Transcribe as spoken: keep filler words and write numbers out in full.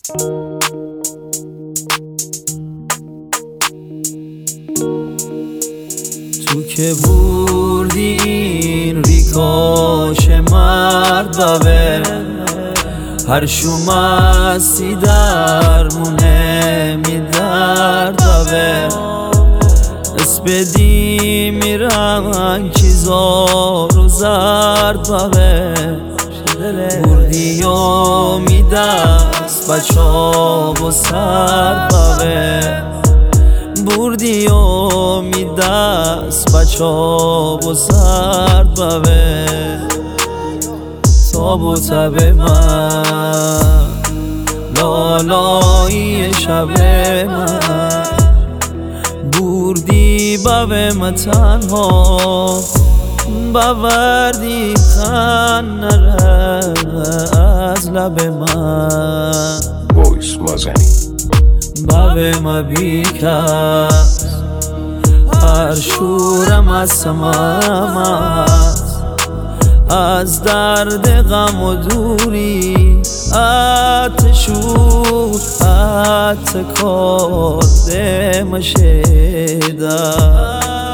تو که بردی این ریکاش مرد ببه هر شومستی درمونه می درد ببه اس بدی میرن چیزا رو زرد ببه بردی و می دست بچا و سرد ببه بردی و می دست بچا و سرد ببه تاب و تب من لالایی شب من بردی ببه من تنها بوردی خنره از لب من Voice Mazani ببه ما بیکس هر شورم از سمام از درد غم و دوری اتشور اتکار دمشیده